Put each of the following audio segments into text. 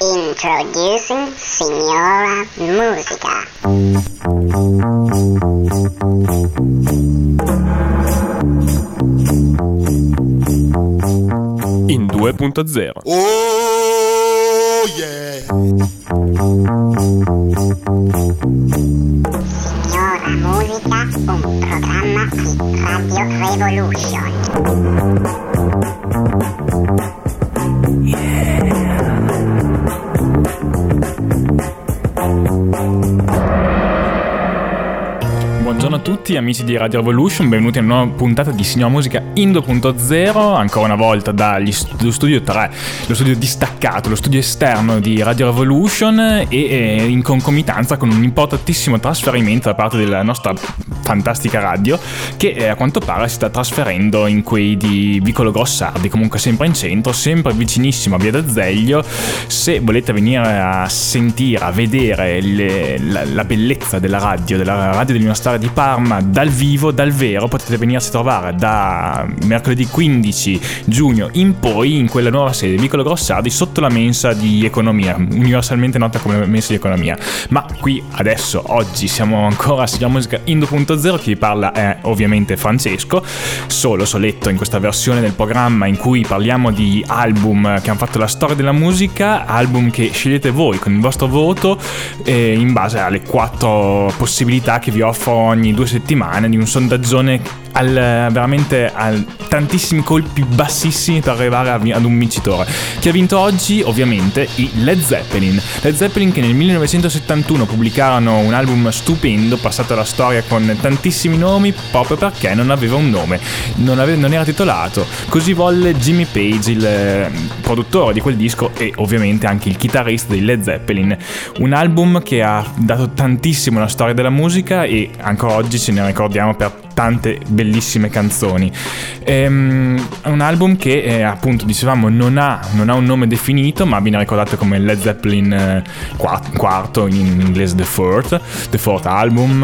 Introducing Signora Musica. In 2.0. Oh yeah. Signora Musica, un programma di Radio Revolution. Buongiorno a tutti amici di Radio Revolution, benvenuti a una nuova puntata di Signora Musica in 2.0, ancora una volta dallo studio 3, lo studio distaccato, lo studio esterno di Radio Revolution e in concomitanza con un importantissimo trasferimento da parte della nostra fantastica radio che a quanto pare si sta trasferendo in quei di Vicolo Grossardi, comunque sempre in centro, sempre vicinissimo a Via d'Azeglio. Se volete venire a sentire, a vedere la bellezza della radio dell'Università di Parma dal vivo, dal vero, potete venirsi a trovare da mercoledì 15 giugno in poi in quella nuova sede Vicolo Grossardi sotto la mensa di economia, universalmente nota come mensa di economia. Ma qui adesso oggi siamo ancora a Signora Musica in 2.0, chi vi parla è ovviamente Francesco, soletto in questa versione del programma in cui parliamo di album che hanno fatto la storia della musica, album che scegliete voi con il vostro voto in base alle 4 possibilità che vi offro ogni 2 settimane di un sondaggione veramente al tantissimi colpi bassissimi per arrivare ad un vincitore. Chi ha vinto oggi? Ovviamente i Led Zeppelin che nel 1971 pubblicarono un album stupendo, passato alla storia con tantissimi nomi proprio perché non aveva un nome, non era titolato. Così volle Jimmy Page, il produttore di quel disco e ovviamente anche il chitarrista dei Led Zeppelin. Un album che ha dato tantissimo alla storia della musica e ancora oggi ce ne ricordiamo per tante bellissime canzoni. È un album che appunto dicevamo non ha un nome definito, ma viene ricordato come Led Zeppelin quarto, in inglese The Fourth Album,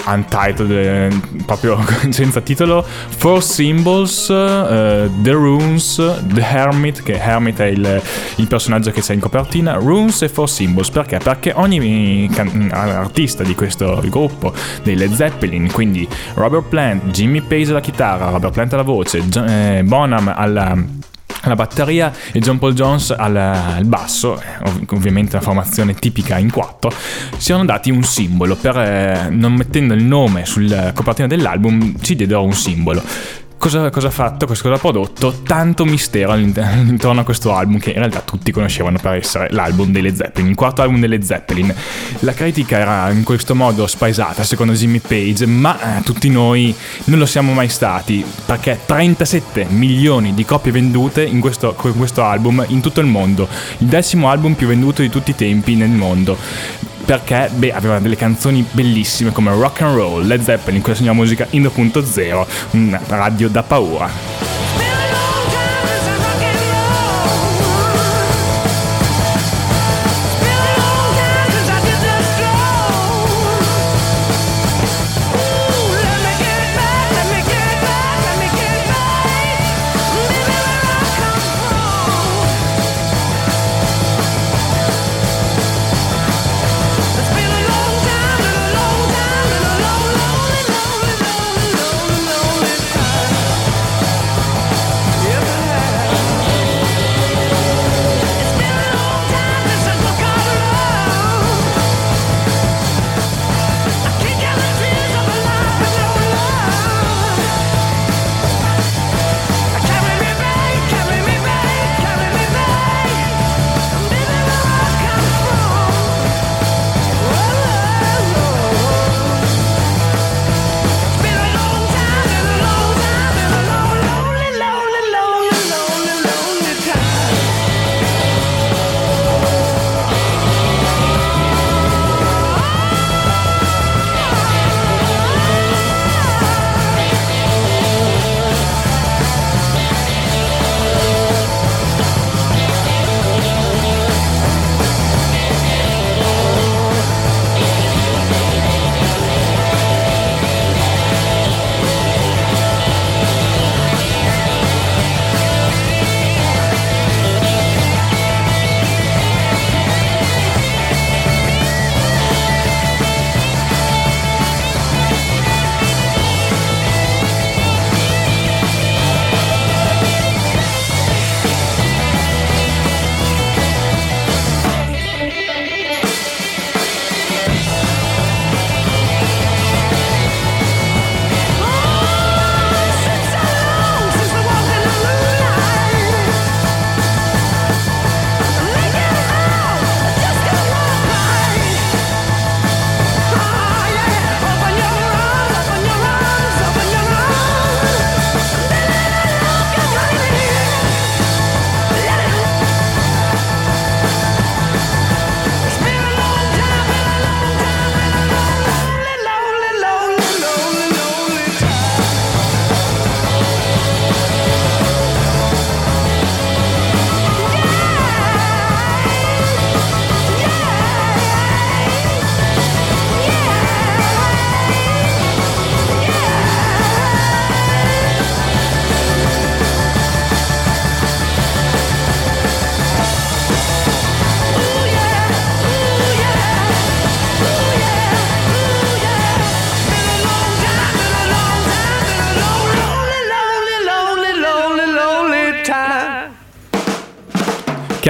Untitled, proprio senza titolo, Four Symbols, The Runes, The Hermit, che Hermit è il personaggio che c'è in copertina, Runes e Four Symbols. Perché ogni artista di questo gruppo dei Led Zeppelin, quindi Robert Plant, Jimmy Page alla chitarra, Robert Plant alla voce, Bonham alla batteria e John Paul Jones al basso, ovviamente una formazione tipica in 4, si erano dati un simbolo non mettendo il nome sul copertina dell'album, ci diedero un simbolo. Cosa ha fatto? Cosa ha prodotto? Tanto mistero intorno a questo album che in realtà tutti conoscevano per essere l'album dei Led Zeppelin, il quarto album dei Led Zeppelin. La critica era in questo modo spaesata secondo Jimmy Page, ma tutti noi non lo siamo mai stati, perché 37 milioni di copie vendute con questo album in tutto il mondo, il 10° album più venduto di tutti i tempi nel mondo. Perché aveva delle canzoni bellissime come Rock and Roll, Led Zeppelin, quella Signora Musica in 2.0, una radio da paura.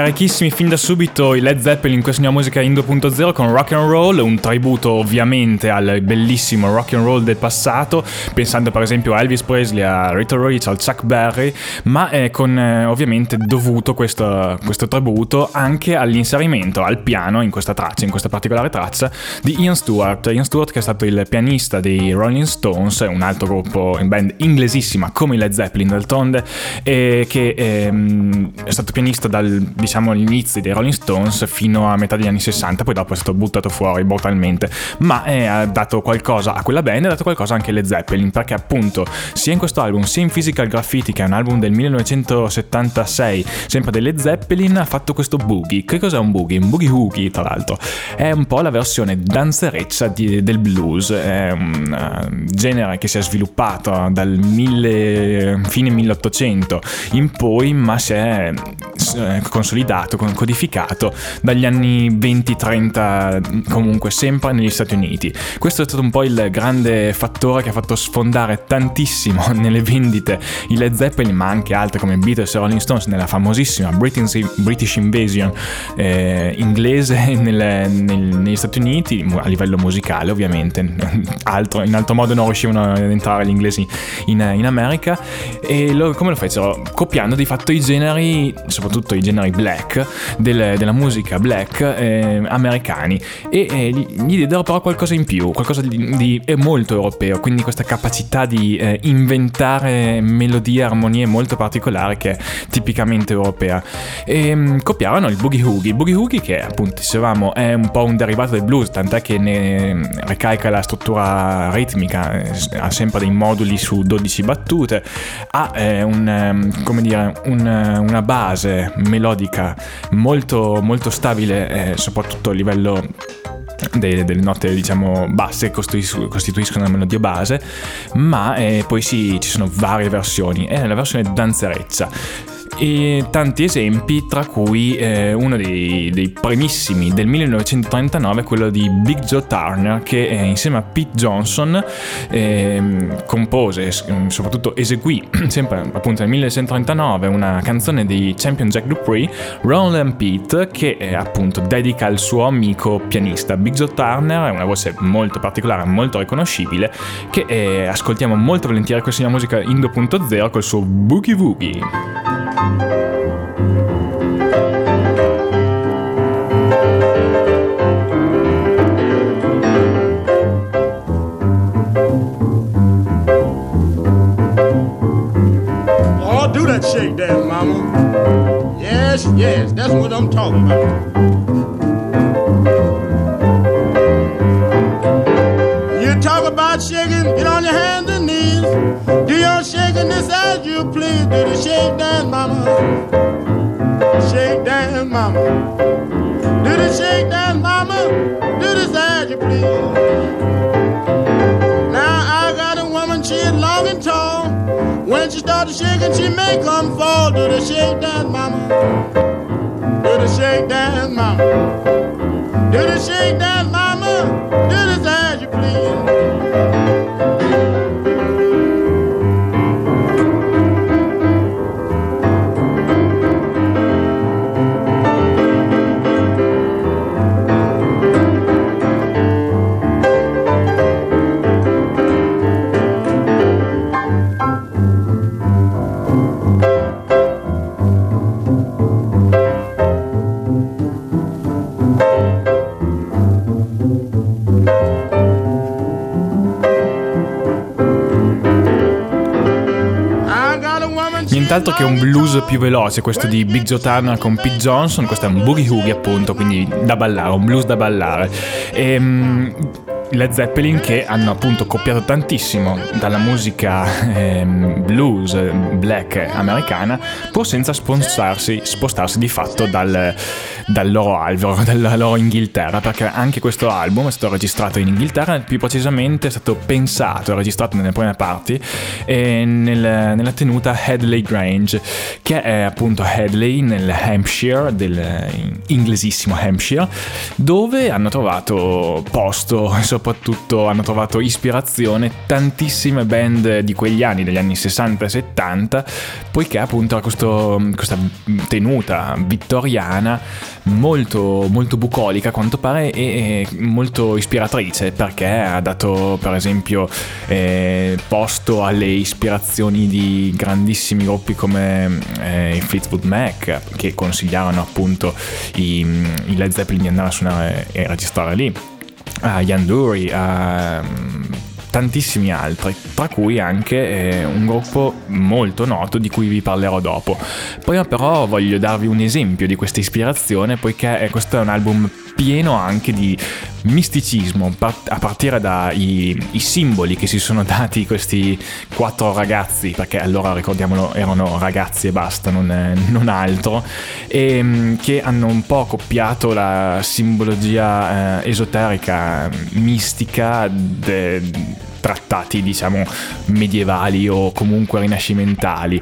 carichissimi fin da subito i Led Zeppelin in questa nuova musica in 2.0 con Rock and Roll, un tributo ovviamente al bellissimo rock and roll del passato, pensando per esempio a Elvis Presley, a Rita Ora, al Chuck Berry, ma con ovviamente dovuto questo tributo anche all'inserimento al piano in questa traccia, in questa particolare traccia di Ian Stewart, che è stato il pianista dei Rolling Stones, un altro gruppo in band inglesissima come i Led Zeppelin d'altronde, che è stato pianista diciamo all'inizio dei Rolling Stones fino a metà degli anni 60, poi dopo è stato buttato fuori brutalmente, ma ha dato qualcosa a quella band, ha dato qualcosa anche alle Zeppelin, perché appunto sia in questo album sia in Physical Graffiti, che è un album del 1976 sempre delle Zeppelin, ha fatto questo boogie. Che cos'è un boogie? Un boogie woogie, tra l'altro è un po' la versione danzereccia del blues, è un genere che si è sviluppato dal fine 1800 in poi, ma si è consolidato, codificato dagli anni 20-30, comunque sempre negli Stati Uniti. Questo è stato un po' il grande fattore che ha fatto sfondare tantissimo nelle vendite i Led Zeppelin, ma anche altre come Beatles e Rolling Stones nella famosissima British Invasion inglese negli Stati Uniti, a livello musicale ovviamente. In altro modo non riuscivano ad entrare gli inglesi in America, e come lo fecero? Copiando di fatto i generi, soprattutto i generi black della musica black americani, e gli diedero però qualcosa in più, qualcosa di molto europeo, quindi questa capacità di inventare melodie e armonie molto particolari che è tipicamente europea, e copiarono il boogie woogie, che appunto dicevamo è un po' un derivato del blues, tant'è che ne ricalca la struttura ritmica, ha sempre dei moduli su 12 battute, ha una base melodica molto, molto stabile, soprattutto a livello delle note diciamo basse costituiscono la melodia base, ma poi ci sono varie versioni, è la versione danzereccia. E tanti esempi, tra cui uno dei primissimi del 1939, quello di Big Joe Turner, che insieme a Pete Johnson compose, soprattutto eseguì sempre appunto nel 1939 una canzone di Champion Jack Dupree, Roland Pete, che appunto dedica al suo amico pianista Big Joe Turner. È una voce molto particolare, molto riconoscibile, che ascoltiamo molto volentieri questa musica in 2.0 col suo Boogie Woogie. Oh, do that shake dance, mama. Yes, that's what I'm talking about. You talk about shaking, get on your hands and knees. Do your shaking this as you please. Do the shake dance, mama. Shake dance, mama. Do the shake dance, mama. Do this as you please. Now I got a woman, she is long and tall. When she starts shaking, she may come fall. Do the shake dance, mama. Do the shake dance, mama. Do the shake dance, mama. Do this as you please. Nient'altro che un blues più veloce, questo di Big Joe Turner con Pete Johnson. Questo è un boogie woogie appunto, quindi da ballare, un blues da ballare. Led Zeppelin, che hanno appunto copiato tantissimo dalla musica blues black americana, pur senza spostarsi di fatto dal loro albero, dalla loro Inghilterra, perché anche questo album è stato registrato in Inghilterra, più precisamente è stato pensato e registrato nelle prime parti nella tenuta Headley Grange, che è appunto Headley nel Hampshire, del inglesissimo Hampshire, dove hanno trovato posto soprattutto hanno trovato ispirazione tantissime band di quegli anni, degli anni 60 e 70, poiché appunto ha questa tenuta vittoriana molto, molto bucolica a quanto pare e molto ispiratrice, perché ha dato per esempio posto alle ispirazioni di grandissimi gruppi come i Fleetwood Mac, che consigliarono appunto i Led Zeppelin di andare a suonare e registrare lì, a Ian Dury, a tantissimi altri, tra cui anche un gruppo molto noto di cui vi parlerò dopo. Prima però voglio darvi un esempio di questa ispirazione, poiché questo è un album pieno anche di misticismo, a partire dai simboli che si sono dati questi 4 ragazzi, perché allora, ricordiamolo, erano ragazzi e basta, non altro, e che hanno un po' copiato la simbologia esoterica, mistica trattati diciamo medievali o comunque rinascimentali,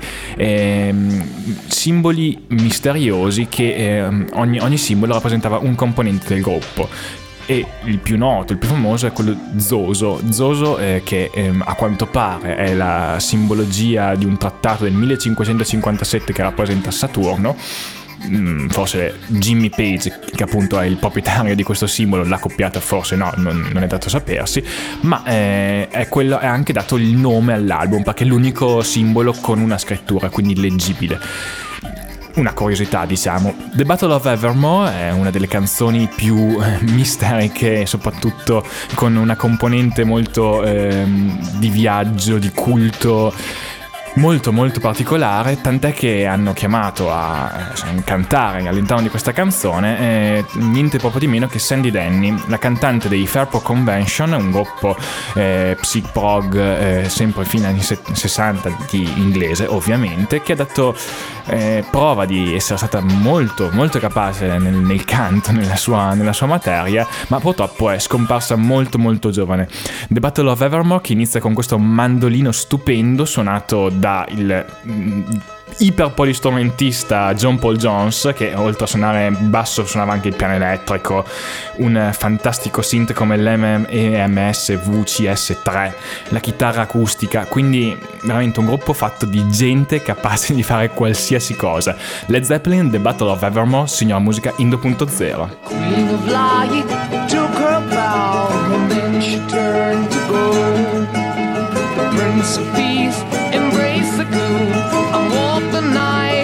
simboli misteriosi che ogni simbolo rappresentava un componente del gruppo. E il più noto, il più famoso è quello Zoso, che a quanto pare è la simbologia di un trattato del 1557 che rappresenta Saturno. Forse Jimmy Page, che appunto è il proprietario di questo simbolo, l'ha copiata, forse no, non è dato sapersi, ma è anche dato il nome all'album, perché è l'unico simbolo con una scrittura, quindi leggibile. Una curiosità, diciamo. The Battle of Evermore è una delle canzoni più misteriche, soprattutto con una componente molto di viaggio, di culto, molto molto particolare, tant'è che hanno chiamato a cantare all'interno di questa canzone niente proprio di meno che Sandy Denny, la cantante dei Fairport Convention, un gruppo psych prog sempre fino agli anni 60 di inglese ovviamente, che ha dato prova di essere stata molto molto capace nel canto, nella sua materia, ma purtroppo è scomparsa molto molto giovane. The Battle of Evermore, che inizia con questo mandolino stupendo suonato da il iperpolistrumentista John Paul Jones, che oltre a suonare basso suonava anche il piano elettrico, un fantastico synth come l'EMS VCS3, la chitarra acustica, quindi veramente un gruppo fatto di gente capace di fare qualsiasi cosa. Led Zeppelin, The Battle of Evermore, signora musica in 2.0. Queen of Light took her bow and then she turned to go. The Prince of Peace embraced the gloom and walked the night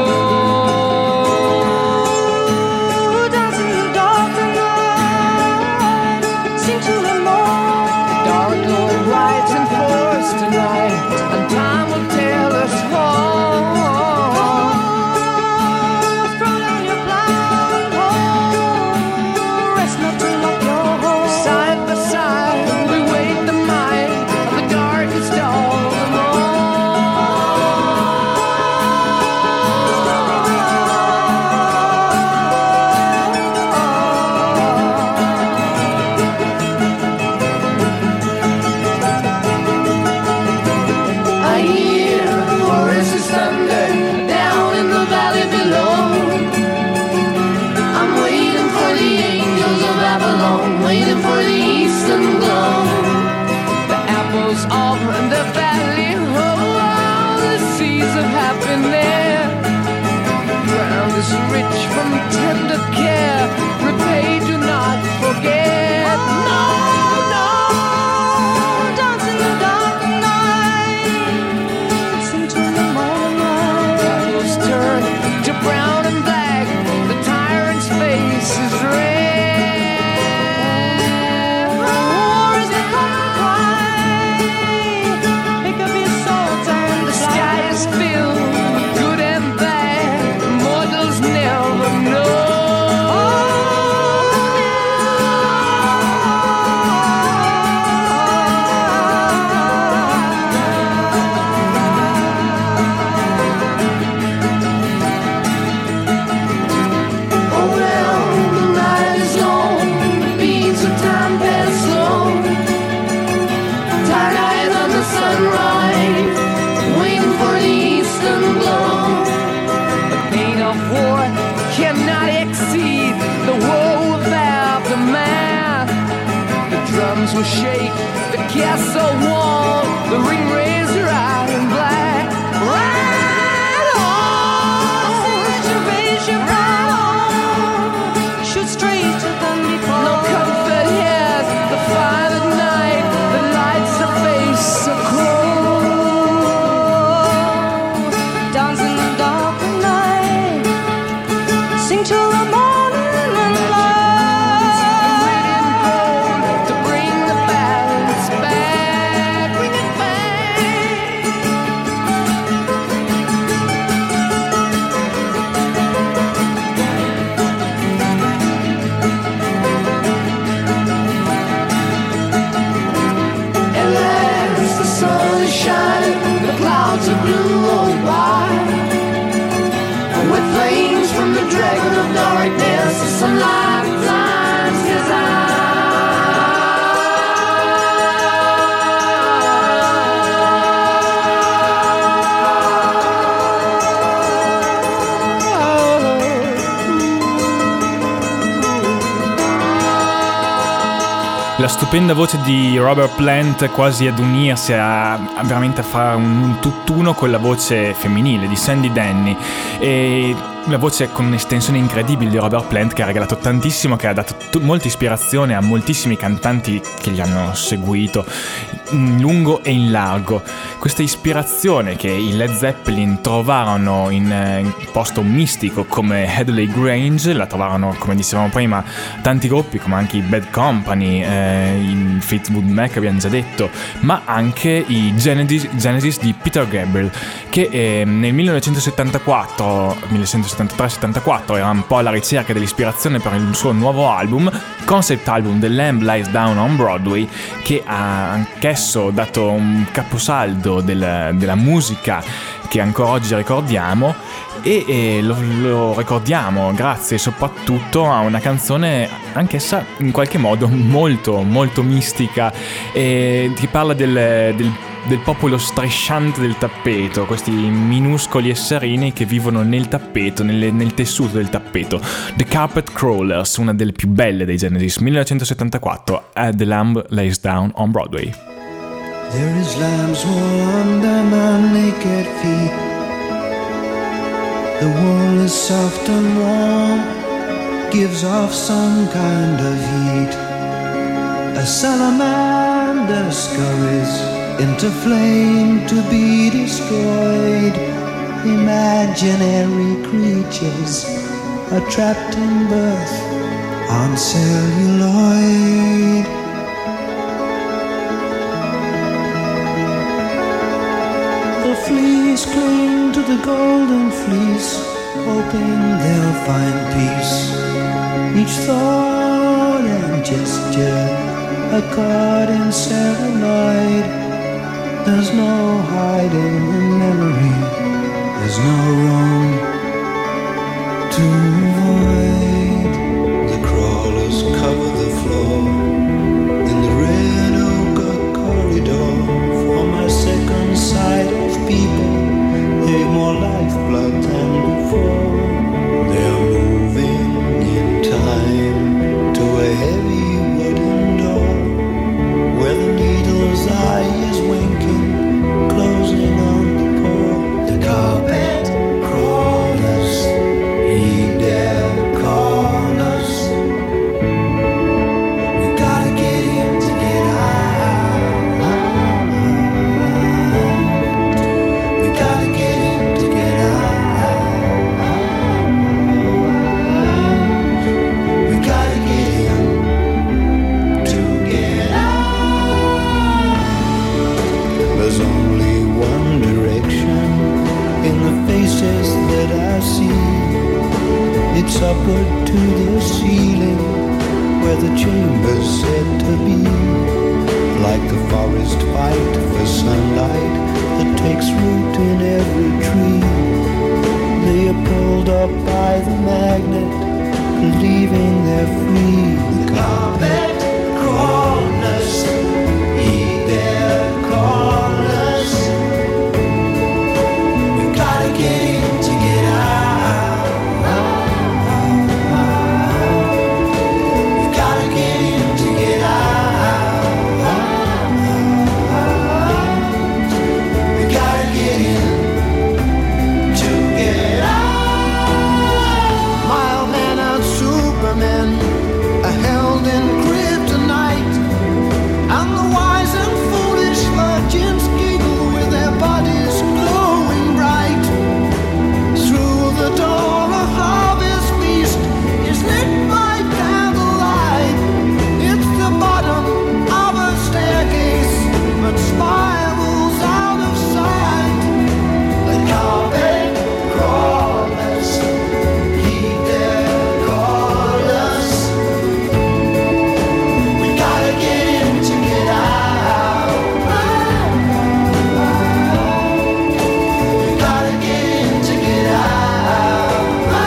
alone. Dancing in the dark and light, seem to have more. The Dark Lord rides in force tonight, and time will tell us all. Throw down your cloud, rest not to lock your home. Side by side we wait the might of the darkest dawn. will shake. The castle wall, the ring razor iron black. Ride on, reservation, ride on. Shoot straight to Dundee Falls. No comfort here, the fire at night, the lights her face so cold. Dance in the dark of night, sing till the morning. Clouds of blue or white, with flames from the dragon of darkness, the sunlight blinds his La stupenda voce di Robert Plant quasi ad unirsi a veramente a fare un tutt'uno con la voce femminile di Sandy Denny, e la voce con un'estensione incredibile di Robert Plant, che ha regalato tantissimo, che ha dato molta ispirazione a moltissimi cantanti che gli hanno seguito in lungo e in largo. Questa ispirazione che i Led Zeppelin trovarono in posto mistico come Headley Grange, la trovarono, come dicevamo prima, tanti gruppi come anche i Bad Company, i Fleetwood Mac abbiamo già detto, ma anche i Genesis di Peter Gabriel, che nel 1973-74 era un po' alla ricerca dell'ispirazione per il suo nuovo album, concept album The Lamb Lies Down on Broadway, che ha anch'esso dato un caposaldo della musica che ancora oggi ricordiamo, e lo ricordiamo grazie soprattutto a una canzone anch'essa in qualche modo molto molto mistica, che parla del popolo strisciante del tappeto, questi minuscoli esserini che vivono nel tappeto, nel tessuto del tappeto. The Carpet Crawlers, una delle più belle dei Genesis, 1974, The Lamb Lays Down on Broadway. There is lamb's wool under my naked feet. The wool is soft and warm, gives off some kind of heat. A salamander scurries into flame to be destroyed. Imaginary creatures are trapped in birth on celluloid. The fleas cling to the golden fleece, hoping they'll find peace. Each thought and gesture a caught in celluloid. There's no hiding in memory, there's no room to avoid. The crawlers cover the floor in the red ochre corridor. For my second sight of people, they've more lifeblood than before. They're moving in time to a heavy wooden door, where the needle's eye is winking, closing on the pore. The carpet crawlers, heed their callers. We gotta get in to get out. We gotta get in to get out. We gotta get in to get out. There's only one direction in the faces that I see. It's upward to the ceiling, where the chamber's said to be. Like the forest fight for sunlight that takes root in every tree. They are pulled up by the magnet, believing they're free. The carpet crawlers, heed their callers. We gotta get in to get out. We gotta get in to get out. men are held in kryptonite, and the wise and foolish virgins giggle with their bodies glowing bright. Through the door a harvest feast is lit by candlelight. It's the bottom of a staircase, but spirals out of sight. The carpet crawlers heed their callers. We gotta get in to get out. We gotta get in to get out.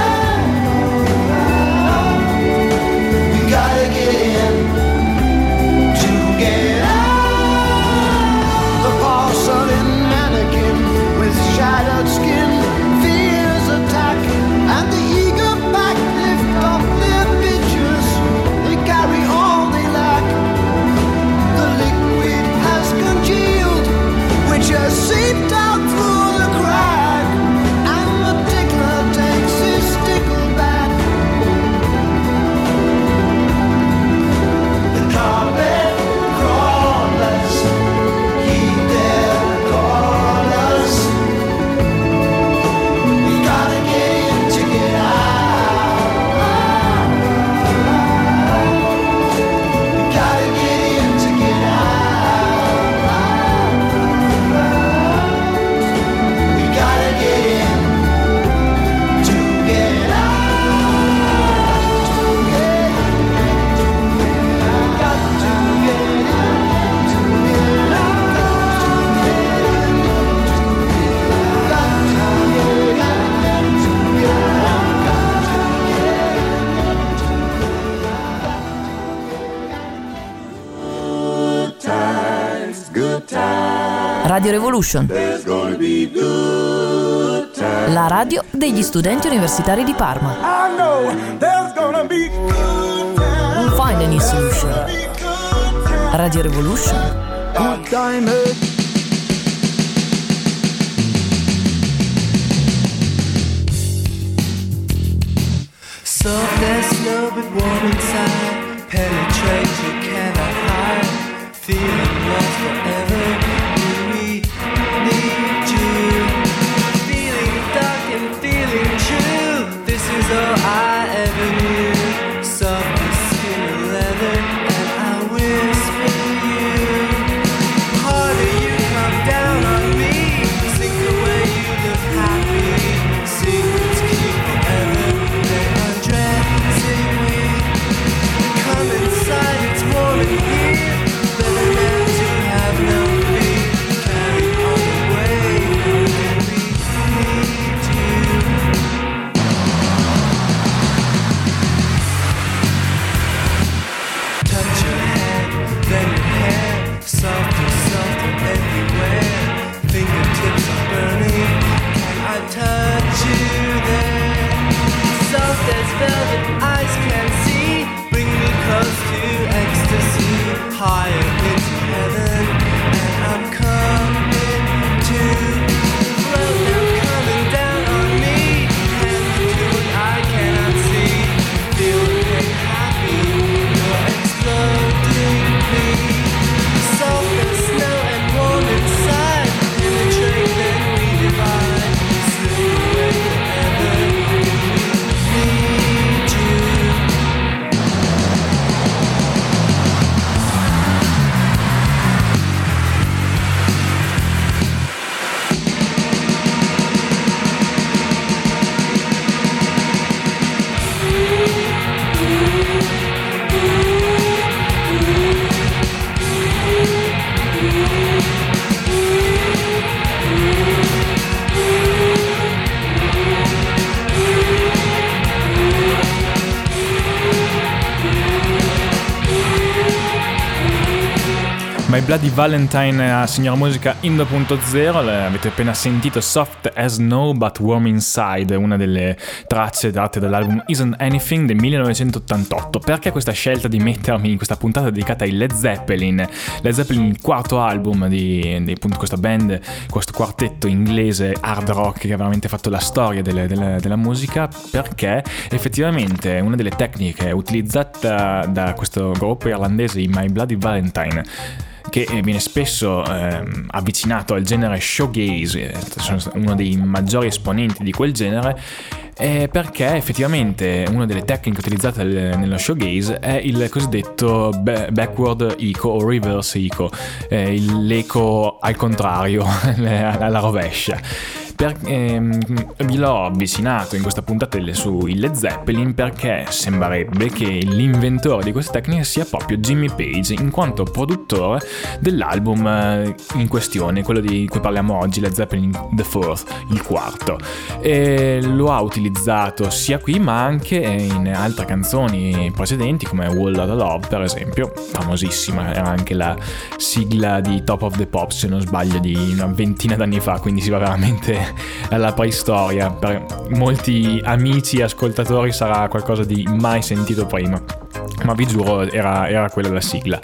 We gotta get in to get out. The porcelain mannequin with shattered skin fears attack, and the eager pack lift up their pictures. They carry all they lack. The liquid has congealed, which has seeped out through the crack, and the tickler takes his stickle back. The carpet crawlers heed their callers. We gotta get in to get out. We gotta get in to get out. We gotta get in to get Radio Revolution. La radio degli studenti universitari di Parma. We'll find a new solution. Radio Revolution. good time. Soft as snow but warm inside, penetrate you cannot hide, feeling lost forever, we need you, feeling dark and feeling true, this is all I ever knew, soft as skin and leather, and I whisper you, harder you come down on me, sing the way you look happy, secrets keep forever. Come inside, it's warm in here. Better than to have no My Bloody Valentine a Signora Musica in 2.0, avete appena sentito Soft as Snow But Warm Inside, una delle tracce tratte dall'album Isn't Anything del 1988. Perché questa scelta di mettermi in questa puntata dedicata ai Led Zeppelin? Led Zeppelin, il quarto album di appunto questa band, questo quartetto inglese hard rock che ha veramente fatto la storia della musica, perché effettivamente una delle tecniche utilizzate da questo gruppo irlandese, i My Bloody Valentine, che viene spesso avvicinato al genere shoegaze, sono uno dei maggiori esponenti di quel genere, perché effettivamente una delle tecniche utilizzate nello shoegaze è il cosiddetto backward echo o reverse echo, l'eco al contrario, alla rovescia. Vi l'ho avvicinato in questa puntata sui Led Zeppelin perché sembrerebbe che l'inventore di questa tecnica sia proprio Jimmy Page, in quanto produttore dell'album in questione, quello di cui parliamo oggi, Led Zeppelin The Fourth, il quarto. E lo ha utilizzato sia qui ma anche in altre canzoni precedenti come Wall Lotta Love, per esempio, famosissima, era anche la sigla di Top of the Pops, se non sbaglio, di una ventina d'anni fa, quindi si va veramente alla preistoria. Per molti amici e ascoltatori sarà qualcosa di mai sentito prima, ma vi giuro era quella la sigla.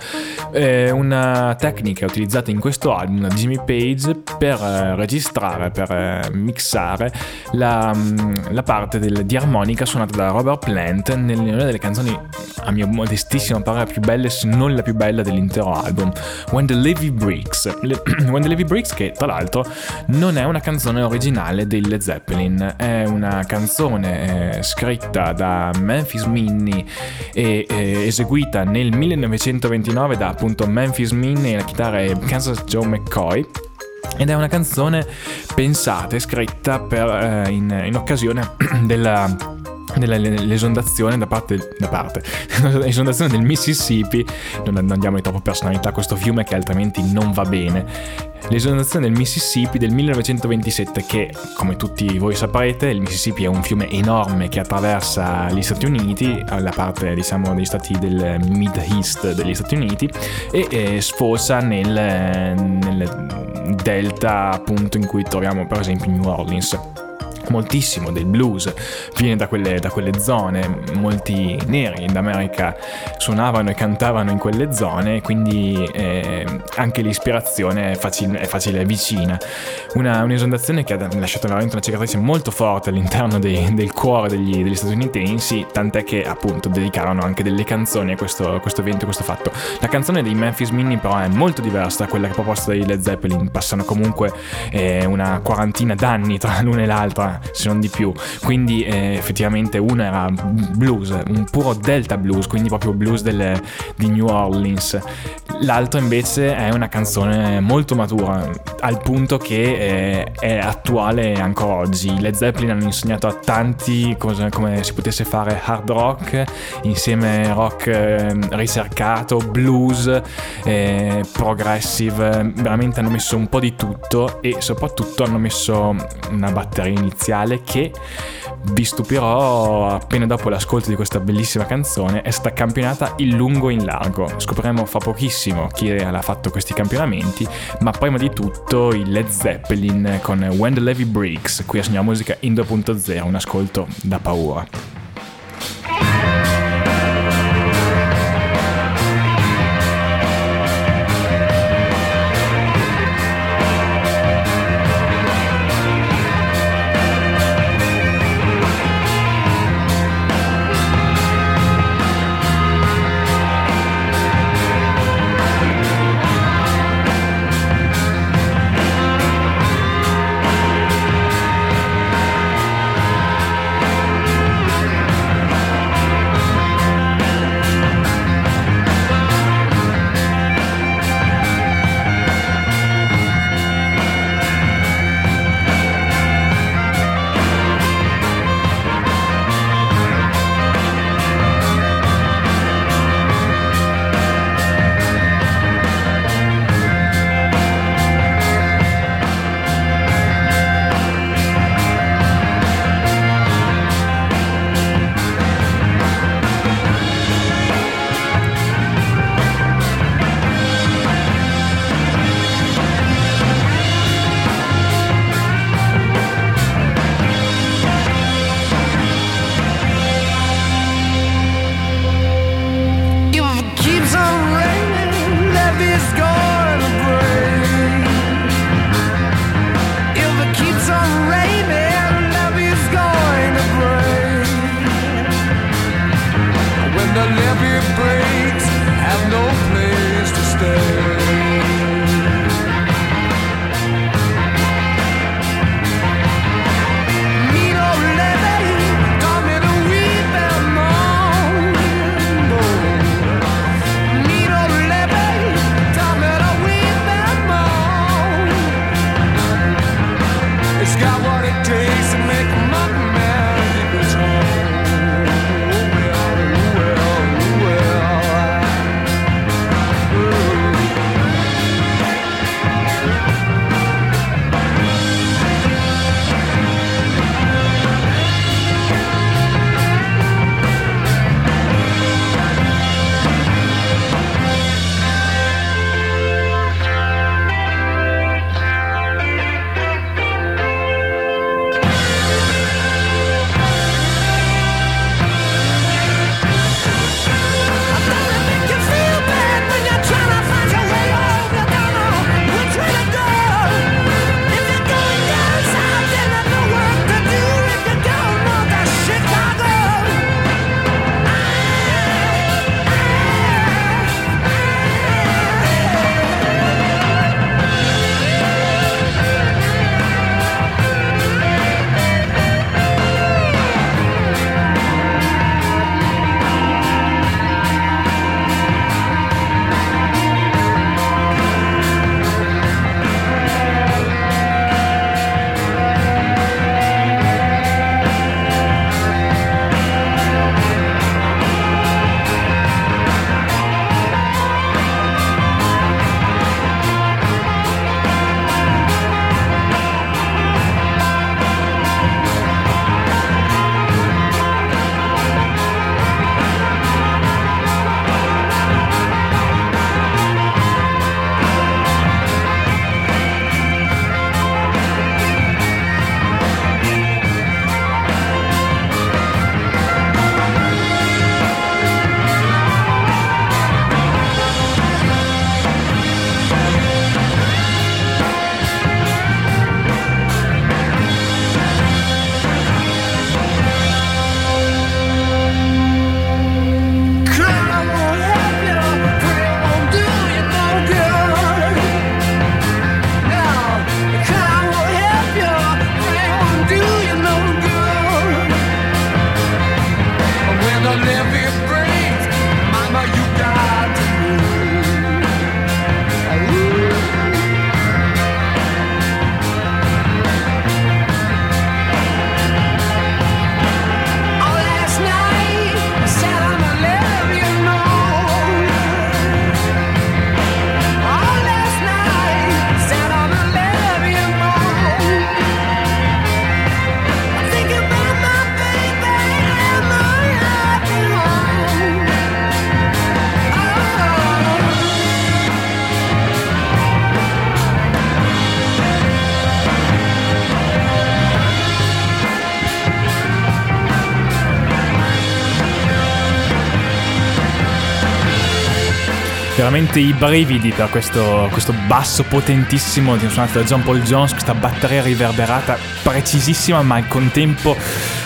Una tecnica utilizzata in questo album da Jimmy Page per registrare, per mixare la parte di armonica suonata da Robert Plant in una delle canzoni, a mio modestissimo parere, più belle, se non la più bella dell'intero album, When the Levee Breaks. When the Levee Breaks, che tra l'altro non è una canzone originale dei Led Zeppelin, è una canzone scritta da Memphis Minnie e eseguita nel 1929 da appunto Memphis Minnie e la chitarra è Kansas Joe McCoy, ed è una canzone pensata e scritta in occasione dell'esondazione l'esondazione del Mississippi. Non andiamo di troppo personalità, questo fiume che altrimenti non va bene. L'esondazione del Mississippi del 1927, che come tutti voi saprete il Mississippi è un fiume enorme che attraversa gli Stati Uniti, alla parte diciamo degli stati del Mid-East degli Stati Uniti, e sfocia nel delta appunto in cui troviamo per esempio New Orleans. Moltissimo del blues viene da quelle zone, molti neri d'America suonavano e cantavano in quelle zone, quindi anche l'ispirazione è facile e vicina. Un'esondazione che ha lasciato veramente una cicatrice molto forte all'interno del cuore degli statunitensi, tant'è che appunto dedicarono anche delle canzoni a questo evento, questo fatto. La canzone dei Memphis Minnie però è molto diversa da quella che è proposta dai Led Zeppelin, passano comunque una quarantina d'anni tra l'una e l'altra, se non di più, quindi effettivamente una era blues, un puro delta blues, quindi proprio blues di New Orleans. L'altro invece è una canzone molto matura, al punto che è attuale ancora oggi. I Led Zeppelin hanno insegnato a tanti come si potesse fare hard rock insieme rock ricercato, blues, progressive, veramente hanno messo un po' di tutto e soprattutto hanno messo una batteria iniziale che, vi stupirò, appena dopo l'ascolto di questa bellissima canzone è stata campionata in lungo e in largo. Scopriremo fra pochissimo chi ha fatto questi campionamenti, ma prima di tutto i Led Zeppelin con When the Levee Breaks, qui a Signora Musica in 2.0, un ascolto da paura. the levee breaks, have no place to stay. It's got what it takes to make a mountain man keep his home. Veramente i brividi per questo basso potentissimo suonato da John Paul Jones, questa batteria riverberata precisissima ma al contempo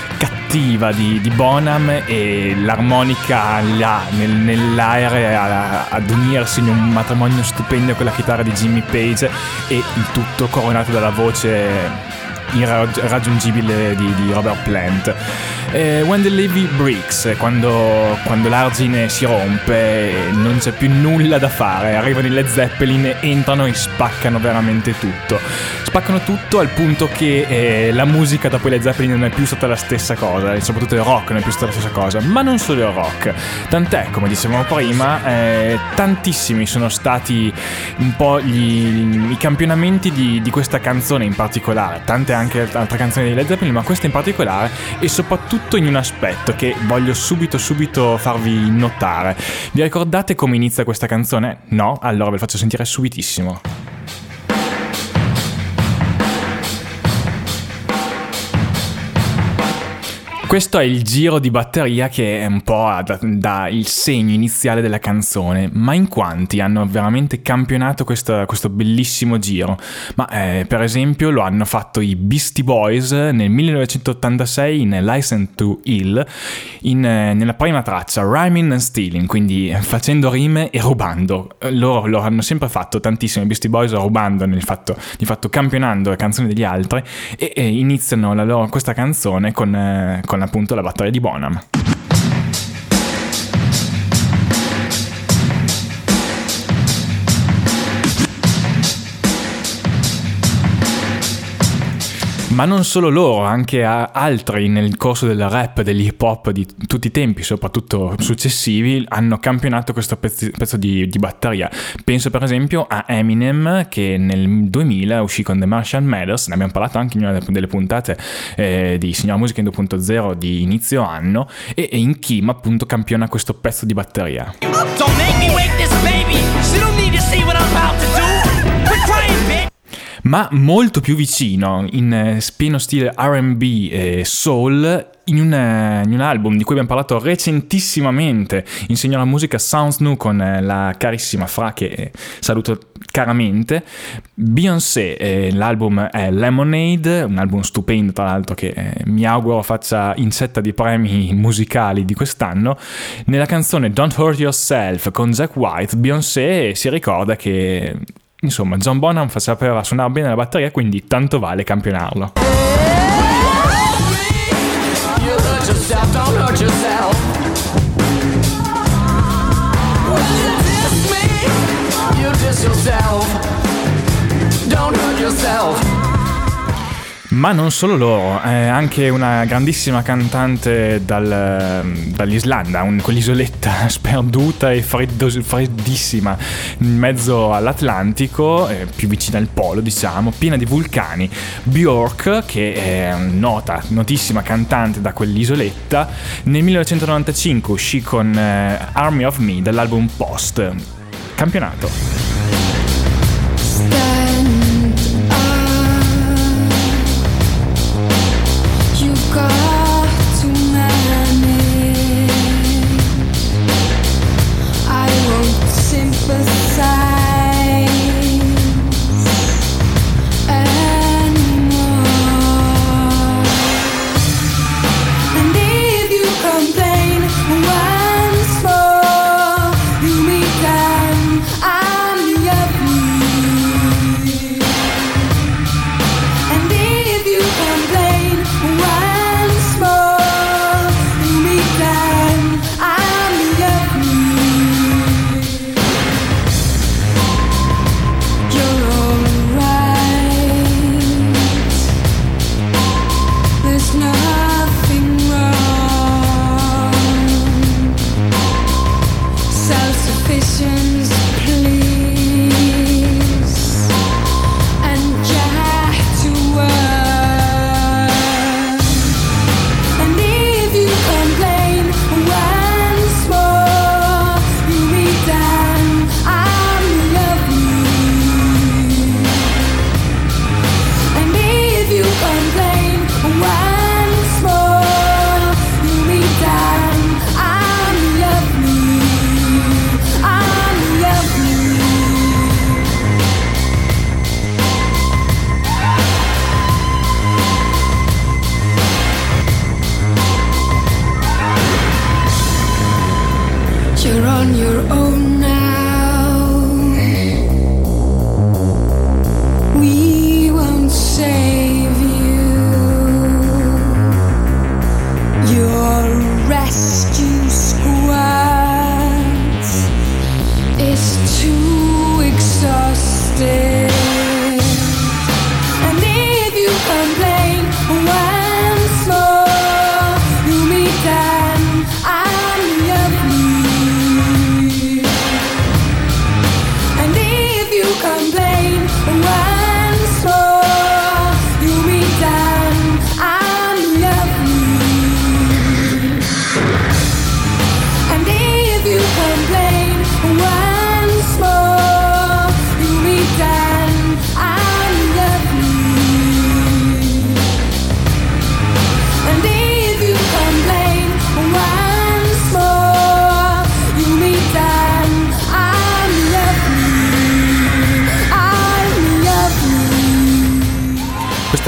cattiva di Bonham, e l'armonica là nell'aereo ad unirsi in un matrimonio stupendo con la chitarra di Jimmy Page, e il tutto coronato dalla voce irraggiungibile di Robert Plant. When the Levee Breaks, quando l'argine si rompe, non c'è più nulla da fare, arrivano i Led Zeppelin, entrano e spaccano veramente tutto. Spaccano tutto al punto che la musica dopo i Led Zeppelin non è più stata la stessa cosa, e soprattutto il rock non è più stata la stessa cosa, ma non solo il rock, tant'è, come dicevamo prima, tantissimi sono stati un po' i campionamenti di questa canzone in particolare, tante anche altre canzoni di Led Zeppelin, ma questa in particolare, e soprattutto in un aspetto che voglio subito farvi notare. Vi ricordate come inizia questa canzone? No? Allora ve lo faccio sentire subitissimo. Questo è il giro di batteria che è un po' da il segno iniziale della canzone, ma in quanti hanno veramente campionato questo bellissimo giro? Ma per esempio lo hanno fatto i Beastie Boys nel 1986 in License to Ill, nella prima traccia Rhyming and Stealing, quindi facendo rime e rubando. Loro lo hanno sempre fatto tantissimo, i Beastie Boys, rubando di fatto campionando le canzoni degli altri, e iniziano questa canzone con appunto la batteria di Bonham. Ma non solo loro, anche altri nel corso del rap, dell'hip hop di tutti i tempi, soprattutto successivi, hanno campionato questo pezzo di batteria. Penso per esempio a Eminem, che nel 2000 uscì con The Marshall Mathers, ne abbiamo parlato anche in una delle puntate di Signora Musica 2.0 di inizio anno, e in Kim appunto campiona questo pezzo di batteria. Don't make me wake this baby. She don't need to see what I'm about to do. Quit crying, bitch. Ma molto più vicino, in pieno stile R&B e soul, in un album di cui abbiamo parlato recentissimamente in Signora Musica, Sounds New, con la carissima Fra, che saluto caramente, Beyoncé. L'album è Lemonade, un album stupendo tra l'altro, che mi auguro faccia incetta di premi musicali di quest'anno. Nella canzone Don't Hurt Yourself con Jack White, Beyoncé si ricorda che insomma John Bonham sapeva suonare bene la batteria, quindi tanto vale campionarlo. Don't hurt yourself. When you diss me, you diss yourself. Don't hurt yourself. Ma non solo loro, anche una grandissima cantante dall'Islanda, quell'isoletta sperduta e freddissima in mezzo all'Atlantico, più vicina al polo diciamo, piena di vulcani, Björk, che è notissima cantante da quell'isoletta. Nel 1995 uscì con Army of Me dall'album Post, campionato.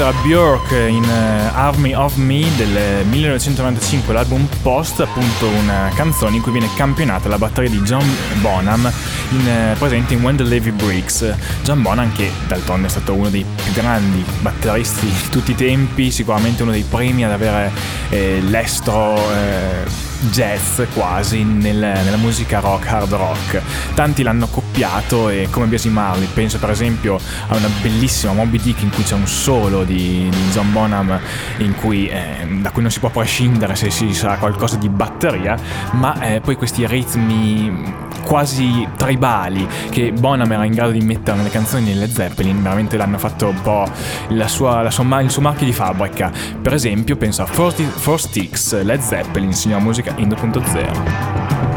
Questa era Björk in Army of Me del 1995, l'album Post, appunto una canzone in cui viene campionata la batteria di John Bonham presente in When the Levee Breaks. John Bonham, che d'altronde è stato uno dei più grandi batteristi di tutti i tempi, sicuramente uno dei primi ad avere l'estro jazz quasi nella musica rock, hard rock. Tanti l'hanno copiato, e come Basie Marley, penso per esempio a una bellissima Moby Dick in cui c'è un solo di John Bonham da cui non si può prescindere se si sa qualcosa di batteria, ma poi questi ritmi quasi tribali che Bonham era in grado di mettere nelle canzoni delle Zeppelin veramente l'hanno fatto un po' il suo marchio di fabbrica. Per esempio penso a Four Sticks, Led Zeppelin, signora musica in 2.0.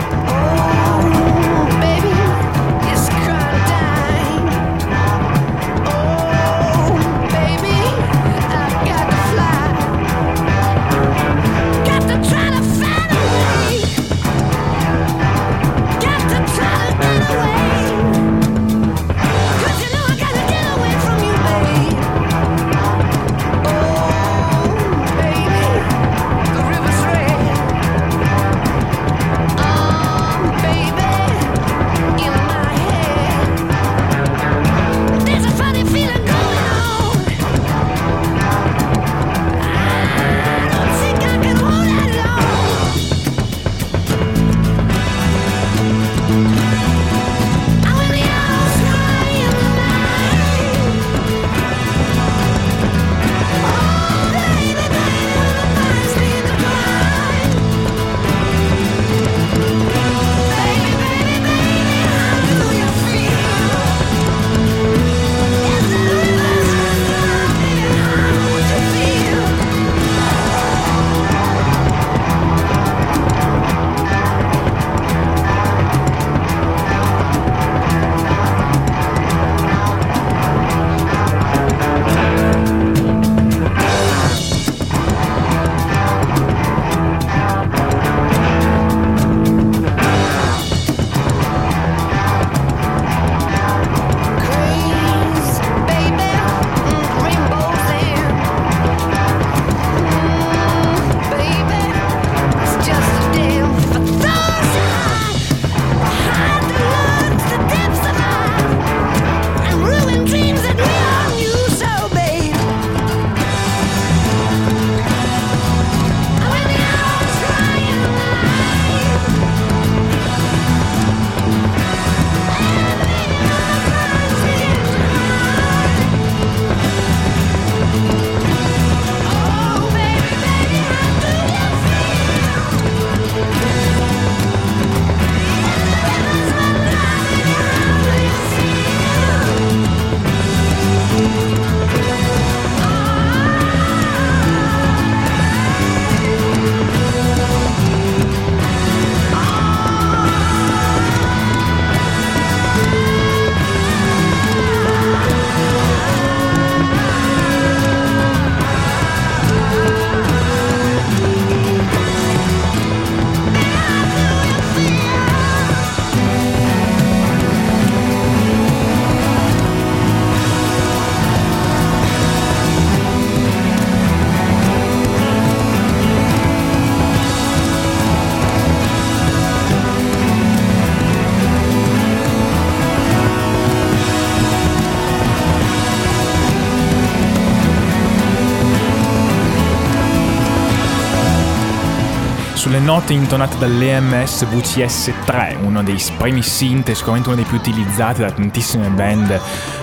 Sulle note intonate dall'EMS VCS3, uno dei primi synth, sicuramente uno dei più utilizzati da tantissime band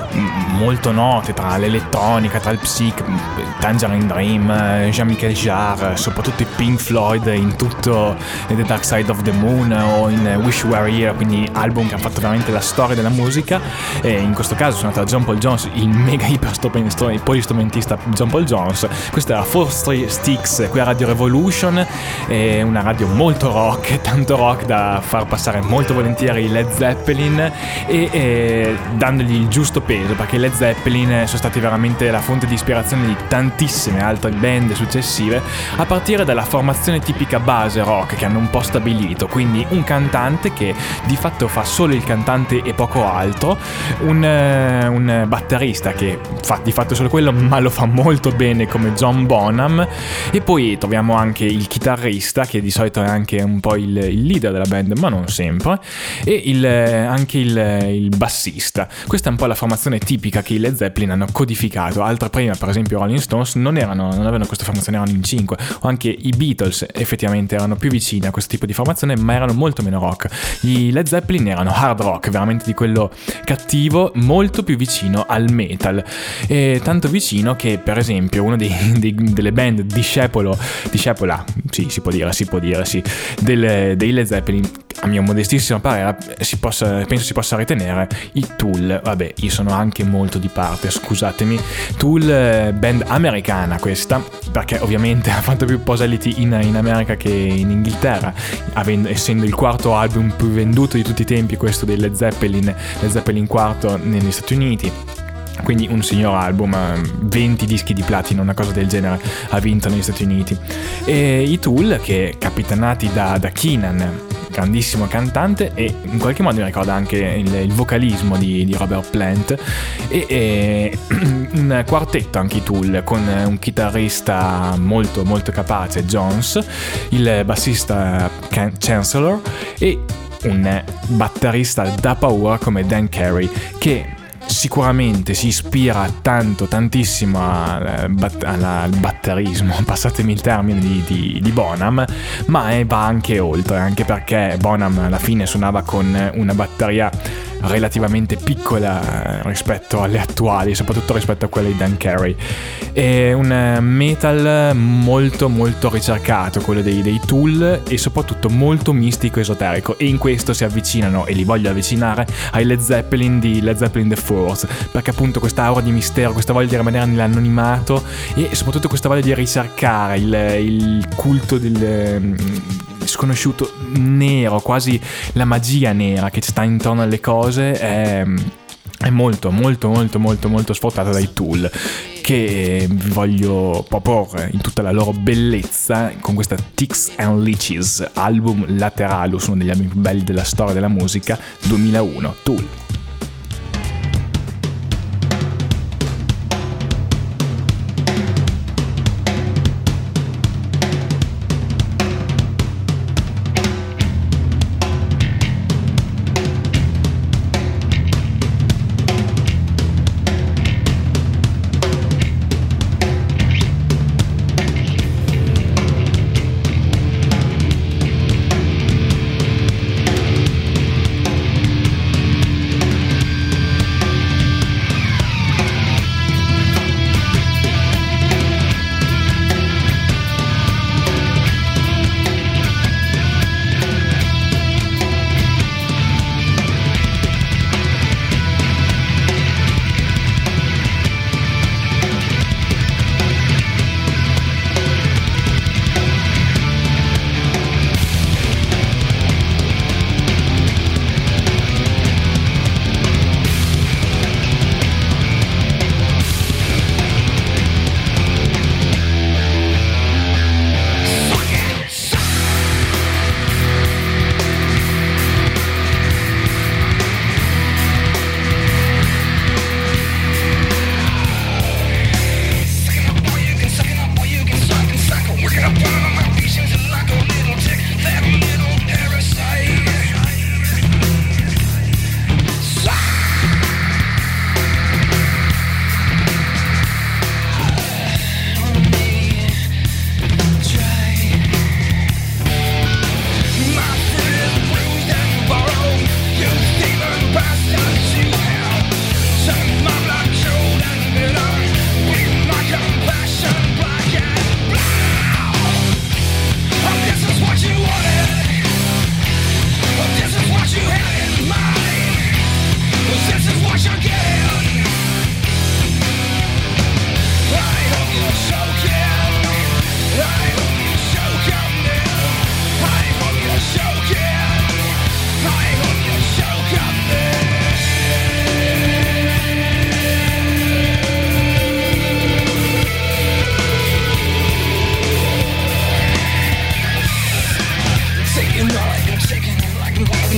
molto note, tra l'elettronica, tra il psych, Tangerine Dream, Jean-Michel Jarre, soprattutto i Pink Floyd in tutto The Dark Side of the Moon o in Wish You Were Here, quindi album che ha fatto veramente la storia della musica. E in questo caso suonato da John Paul Jones, il mega iper polistrumentista John Paul Jones. Questa era Four Sticks qui a Radio Revolution, è una radio molto rock, tanto rock da far passare molto volentieri Led Zeppelin e dandogli il giusto peso. peso, perché i Led Zeppelin sono stati veramente la fonte di ispirazione di tantissime altre band successive, a partire dalla formazione tipica base rock che hanno un po' stabilito, quindi un cantante che di fatto fa solo il cantante e poco altro, un batterista che fa di fatto solo quello ma lo fa molto bene come John Bonham, e poi troviamo anche il chitarrista che di solito è anche un po' il leader della band ma non sempre, e anche il bassista. Questa è un po' la formazione tipica che i Led Zeppelin hanno codificato. Altre prima, per esempio Rolling Stones, non avevano questa formazione, erano in 5, o anche i Beatles effettivamente erano più vicini a questo tipo di formazione ma erano molto meno rock. Gli Led Zeppelin erano hard rock, veramente di quello cattivo, molto più vicino al metal, e tanto vicino che per esempio uno delle band discepola, sì, si può dire sì, dei Led Zeppelin, a mio modestissimo parere penso si possa ritenere i Tool. Vabbè, io sono anche molto di parte, scusatemi. Tool, band americana questa, perché ovviamente ha fatto più posaliti in America che in Inghilterra, essendo il quarto album più venduto di tutti i tempi questo dei Led Zeppelin quarto negli Stati Uniti. Quindi un signor album, 20 dischi di platino, una cosa del genere ha vinto negli Stati Uniti. E i Tool, che capitanati da Keenan, grandissimo cantante, e in qualche modo mi ricorda anche il vocalismo di Robert Plant, e un quartetto anche i Tool, con un chitarrista molto molto capace, Jones, il bassista Chancellor, e un batterista da paura come Dan Carey, che sicuramente si ispira tantissimo al batterismo, passatemi il termine, di Bonham, ma va anche oltre, anche perché Bonham alla fine suonava con una batteria relativamente piccola rispetto alle attuali, soprattutto rispetto a quelle di Dan Carey. È un metal molto molto ricercato, quello dei Tool, e soprattutto molto mistico e esoterico, e in questo si avvicinano, e li voglio avvicinare, ai Led Zeppelin di Led Zeppelin The Force, perché appunto questa aura di mistero, questa voglia di rimanere nell'anonimato, e soprattutto questa voglia di ricercare il culto del sconosciuto nero, quasi la magia nera che sta intorno alle cose, è molto molto molto molto molto sfruttata dai Tool, che vi voglio proporre in tutta la loro bellezza con questa Ticks and Leeches, album Lateralus, uno degli album più belli della storia della musica, 2001, Tool.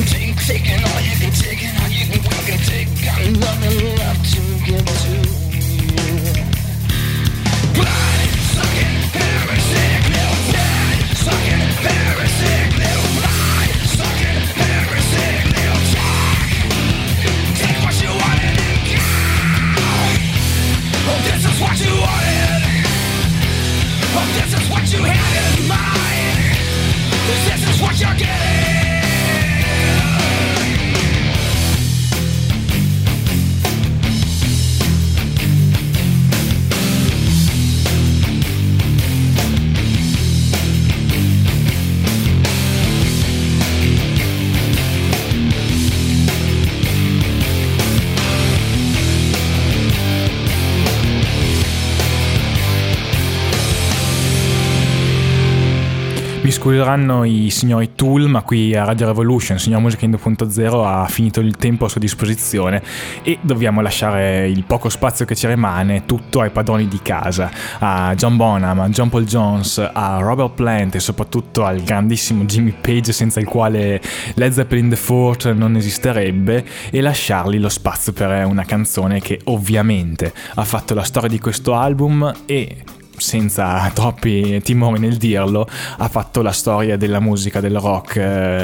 can take, taking all you can take, and all you can fucking take. Got nothing left to give to you. Blood sucking, parasitic little dead, sucking, parasitic little blood, sucking, parasitic little talk. Take what you wanted and go. Oh, this is what you wanted. Oh, this is what you had in mind. This is what you're getting. Mi scuseranno i signori Tool, ma qui a Radio Revolution, signor Musica in 2.0, ha finito il tempo a sua disposizione e dobbiamo lasciare il poco spazio che ci rimane tutto ai padroni di casa, a John Bonham, a John Paul Jones, a Robert Plant e soprattutto al grandissimo Jimmy Page, senza il quale Led Zeppelin The Fourth non esisterebbe, e lasciargli lo spazio per una canzone che ovviamente ha fatto la storia di questo album e, senza troppi timori nel dirlo, ha fatto la storia della musica del rock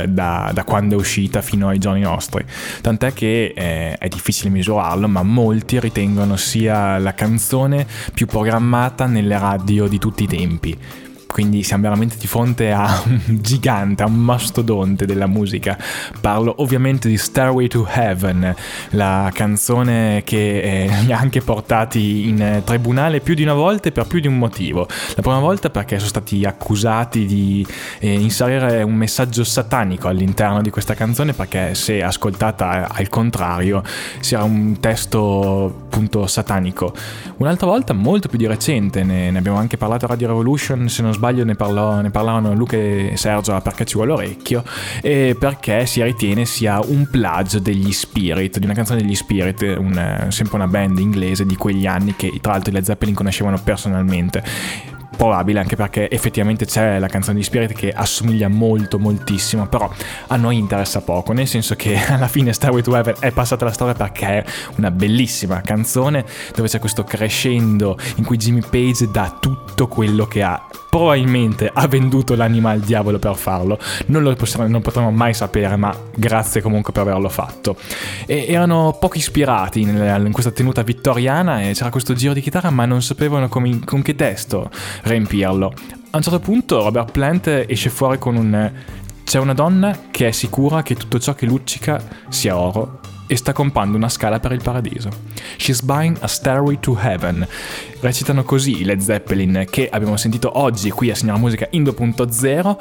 da quando è uscita fino ai giorni nostri, tant'è che è difficile misurarlo, ma molti ritengono sia la canzone più programmata nelle radio di tutti i tempi. Quindi siamo veramente di fronte a un gigante, a un mastodonte della musica. Parlo ovviamente di Stairway to Heaven, la canzone che li ha anche portati in tribunale più di una volta e per più di un motivo. La prima volta perché sono stati accusati di inserire un messaggio satanico all'interno di questa canzone, perché se ascoltata al contrario si era un testo appunto satanico. Un'altra volta, molto più di recente, ne abbiamo anche parlato a Radio Revolution, se non sbaglio ne parlavano Luca e Sergio a Perché ci vuole l'orecchio, e perché si ritiene sia un plagio degli Spirit, di una canzone degli Spirit, sempre una band inglese di quegli anni che tra l'altro i Led Zeppelin conoscevano personalmente. Probabile, anche perché effettivamente c'è la canzone di Spirit che assomiglia moltissimo, però a noi interessa poco, nel senso che alla fine Stairway to Heaven è passata la storia perché è una bellissima canzone dove c'è questo crescendo in cui Jimmy Page dà tutto quello che ha. Probabilmente ha venduto l'anima al diavolo per farlo, non potremo mai sapere, ma grazie comunque per averlo fatto. E erano poco ispirati in questa tenuta vittoriana e c'era questo giro di chitarra, ma non sapevano con che testo riempirlo. A un certo punto Robert Plant esce fuori con c'è una donna che è sicura che tutto ciò che luccica sia oro e sta compando una scala per il paradiso. She's buying a stairway to heaven. Recitano così i Led Zeppelin, che abbiamo sentito oggi qui a Signora Musica in 2.0.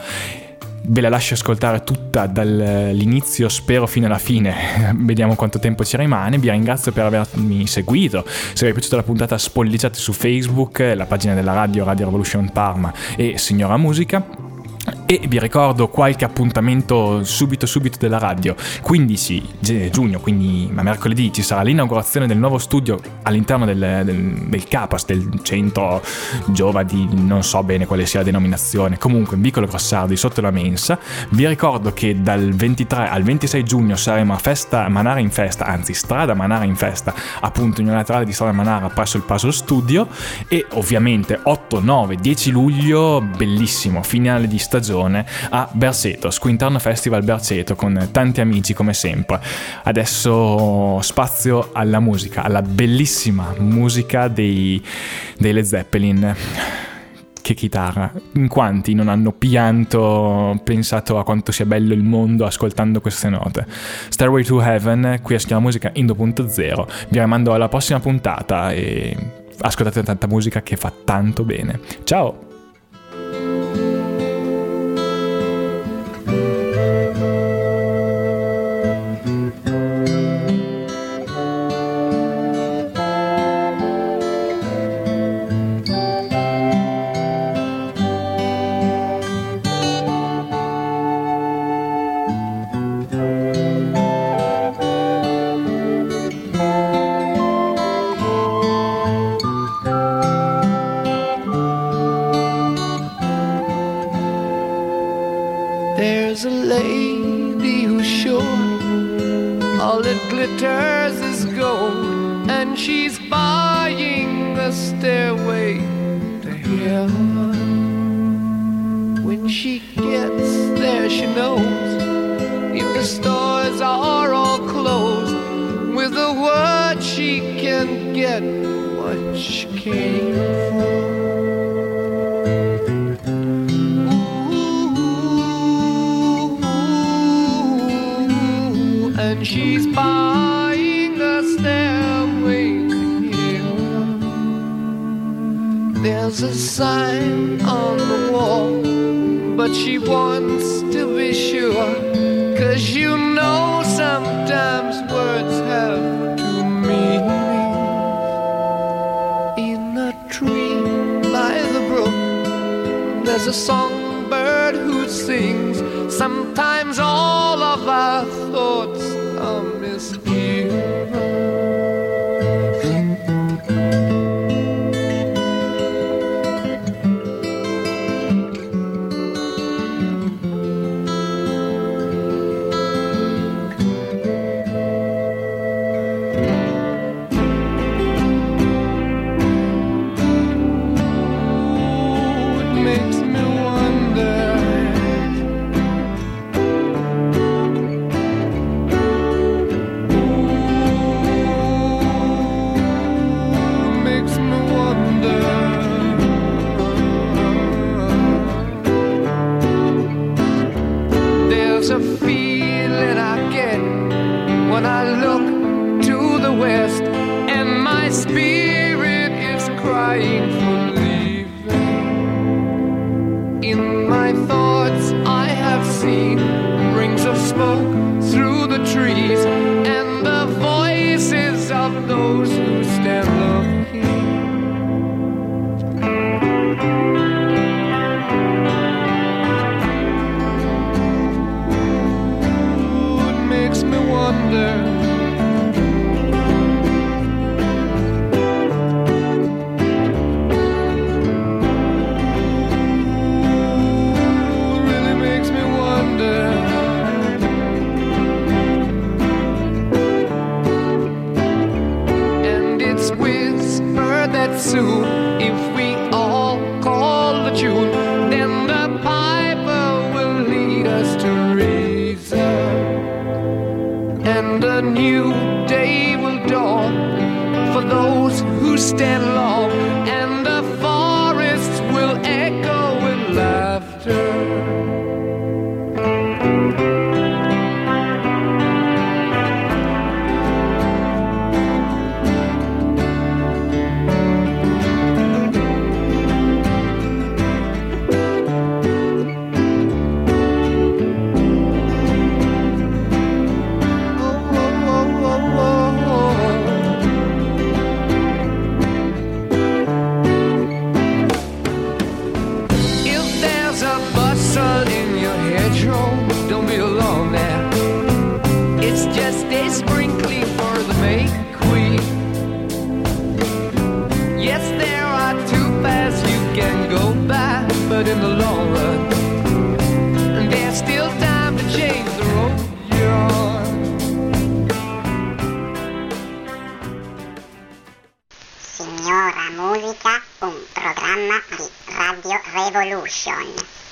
Ve la lascio ascoltare tutta dall'inizio, spero fino alla fine, vediamo quanto tempo ci rimane. Vi ringrazio per avermi seguito. Se vi è piaciuta la puntata, spolliciate su Facebook la pagina della radio, Radio Revolution Parma e Signora Musica. E vi ricordo qualche appuntamento subito della radio. 15 giugno, quindi a mercoledì, ci sarà l'inaugurazione del nuovo studio all'interno del CAPAS, del centro giovani, non so bene quale sia la denominazione, comunque in Vicolo Grossardi sotto la mensa. Vi ricordo che dal 23 al 26 giugno saremo a Festa Manara in Festa, anzi Strada Manara in Festa, appunto unilaterale di Strada Manara presso il Puzzle Studio. E ovviamente 8, 9, 10 luglio, bellissimo finale di stagione a Berceto, Squinterno Festival Berceto, con tanti amici come sempre. Adesso spazio alla musica, alla bellissima musica dei Led Zeppelin. Che chitarra, in quanti non hanno pianto, pensato a quanto sia bello il mondo ascoltando queste note. Stairway to Heaven, qui a Signora Musica in 2.0. Vi rimando alla prossima puntata e ascoltate tanta musica che fa tanto bene. Ciao! all that glitters is gold, and she's buying a stairway to heaven. When she gets there, she knows if the stores are all closed, with a word she can get what she came for. And she's buying a stairway to heaven. There's a sign on the wall, but she wants to be sure, 'cause you know sometimes words have two meanings. In a tree by the brook, there's a songbird who sings. Sometimes all of our thoughts are misgiven. There's a feeling I get when I look to the west, and my spirit is crying for leaving. In my thoughts I have seen rings of smoke through the trees, and the voices of those who stand looking. Soon, if we all call the tune, then the piper will lead us to reason, and a new day will dawn for those who stand long, and the forests will echo with laughter. Don't be alone there. It's just a sprinkling for the May Queen. Yes, there are two paths you can go by, but in the long run, there's still time to change the road you're on. Signora Musica, un programma di Radio Revolution.